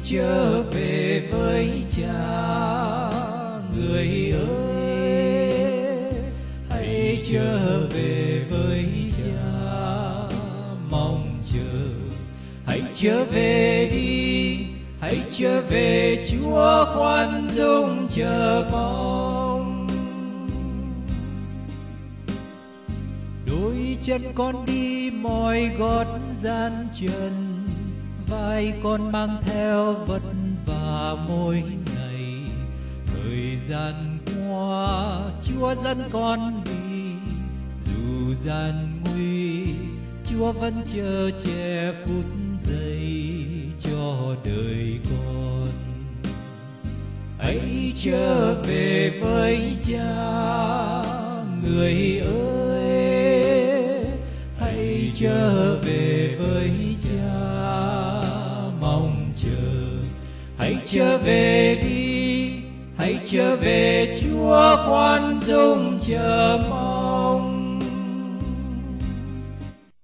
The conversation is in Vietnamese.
trở về với Cha. Người ơi, hãy trở về với Cha, mong chờ. Hãy trở về đi, hãy trở về, Chúa khoan dung chờ mong. Đôi chân con đi mỏi gót gian trần, vai con mang theo vất vả mỗi ngày. Thời gian qua Chúa dẫn con đi, dù gian nguy Chúa vẫn chờ che phút giây cho đời con. Hãy trở về với Cha, người ơi, hãy trở về với Cha, mong chờ. Hãy trở về đi, hãy trở về, Chúa khoan dung chờ mong.